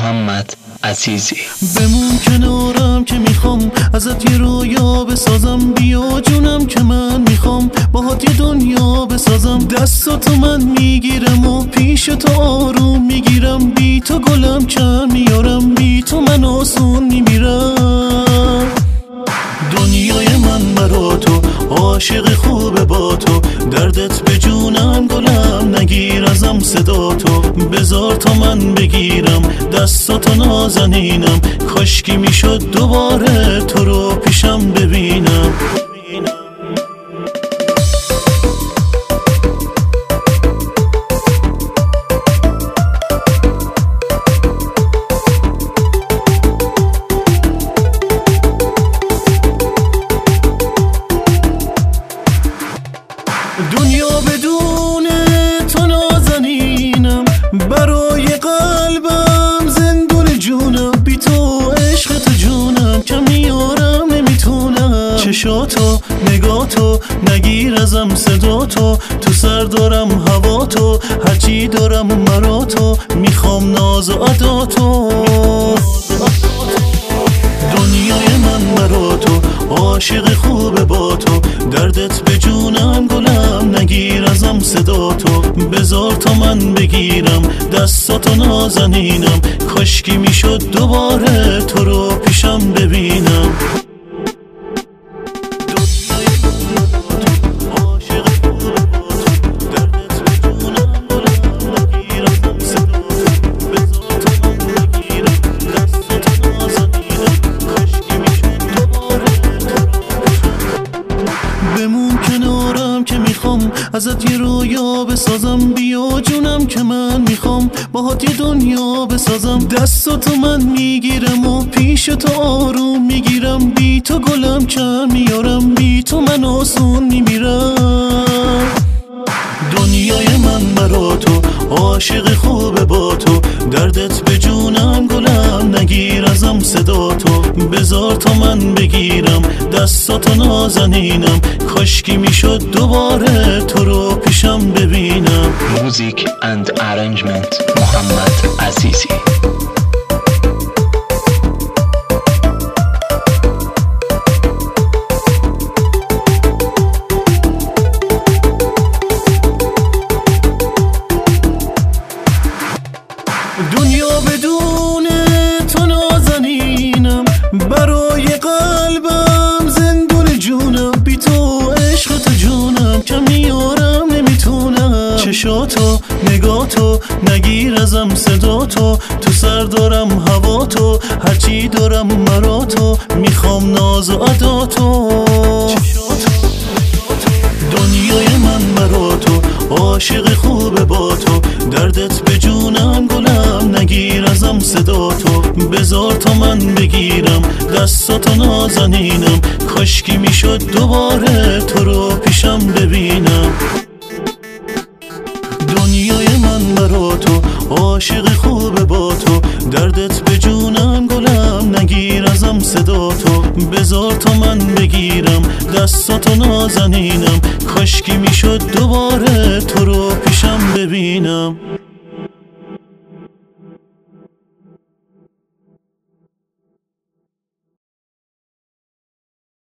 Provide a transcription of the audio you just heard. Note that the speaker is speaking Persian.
محمد عزیزی. بمون کنارم که میخوام ازت یه رویا بسازم، بیا جونم که من میخوام باهات یه دنیا بسازم. دستاتو من میگیرم و پیش تو آروم میگیرم، بی تو گلم کم میارم، بی تو من آسون میمیرم. دنیای من برا تو، عاشق خوب با تو، دردت به جونم گلم، نگیر ازم صدا تو، بذار تا من بگیرم دستاتو نازنینم، کاشکی میشد دوباره تو رو پیشم ببینم. دنیا بدون تو نازنینم، برای قلبم زندون جونم، بی تو عشق تو جونم کم میارم نمیتونم. چشاتو نگاتو نگیر ازم صداتو، تو سر دارم هواتو، هرچی دارم مراتو، میخوام ناز و عداتو. دنیای من برا تو، عاشق خوب با تو، دردت به جونم گلم، نگیر ازم صدا تو، بذار تا من بگیرم دستاتو نازنینم، کاشکی میشد دوباره تو رو پیشم ببینم. بمون کنارم که میخوام ازت یه رویا بسازم، بیا جونم که من میخوام باهات یه دنیا بسازم. دستاتو من میگیرم و پیش تو آروم میگیرم، بی تو گلم کم میارم، بی تو من آسون میمیرم. دنیای من برا تو، عاشق خوب با تو، دردت به جونم گلم، نگیر ازم صدا تو، بذار تا من بگیرم دستاتو نازنینم، کاشکی میشد دوباره تو رو پیشم ببینم. موزیک اند ارنجمنت محمد عزیزی. دنیا بدون تو نازنینم، برای قلبم زندون جونم، بی تو عشق تو جونم کم میارم نمیتونم. چشاتو نگاتو نگیر ازم صداتو، تو سر دارم هواتو، هرچی دارم مراتو، میخوام ناز و عداتو. دنیای من برا تو، عاشق خوب با تو، دردت به جونم گلم، نگیر ازم صدا تو، بذار تا من بگیرم دستاتو نازنینم، کاشکی میشد دوباره تو رو پیشم ببینم. دنیای من برا تو، عاشق خوب با تو، دردت به جونم گلم، نگیر ازم صدا تو، بذار تا من بگیرم دستاتو نازنینم، کاشکی میشد دوباره تو رو پیشم ببینم.